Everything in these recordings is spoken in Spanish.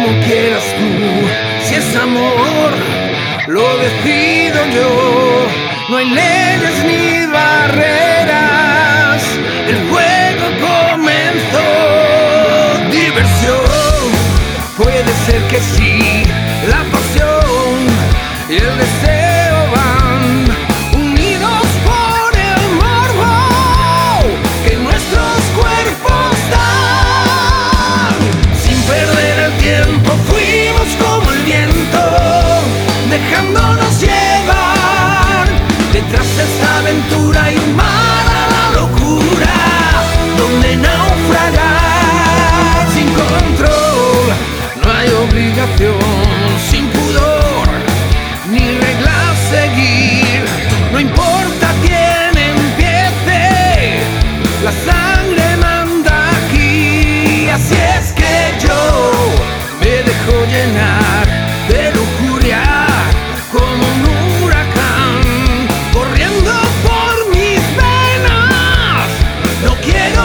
como quieras tú. Si es amor, lo decido yo. No hay leyes ni barreras. El juego comenzó. Diversión, puede ser que sí. La pasión y el deseo van unidos por el morbo que nuestros cuerpos dan. Sin perder el tiempo fuimos como el viento, dejándonos llevar detrás de esta aventura y mar a la locura, donde naufragar sin control. No hay obligación, sin pudor, ni reglas seguir. No importa quién empiece, la sangre manda aquí. Así es que yo me dejo llenar de lujuria como un huracán, corriendo por mis venas. No quiero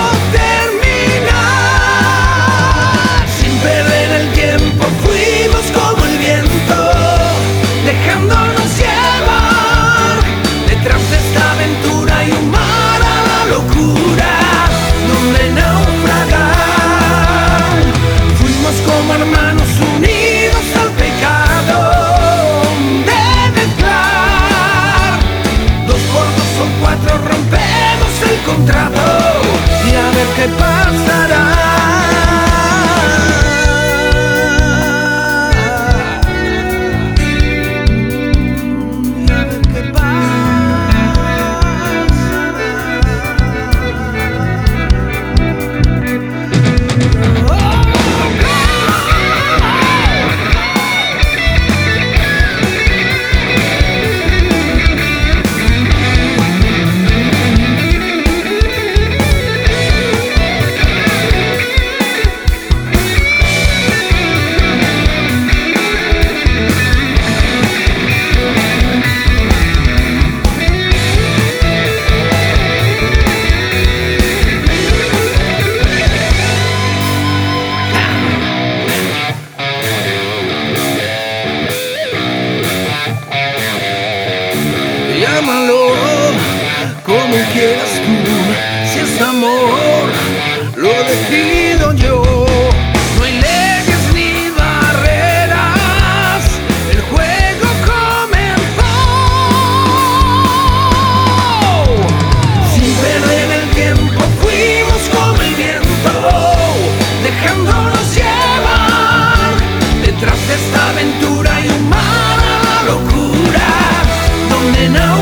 terminar. Sin perder el tiempo fuimos como el viento, dejándonos llevar detrás de esta aventura y un mar a la locura, donde naufragar. Fuimos como hermanos unidos al pecado de mezclar. 2 por 2 son 4, rompemos el contrato y a ver qué pasará. Llámalo como quieras tú. Si es amor, lo decido yo. No hay leyes ni barreras. El juego comenzó. Sin perder el tiempo fuimos como el viento, dejándonos llevar detrás de esta aventura y un mar a la locura, donde no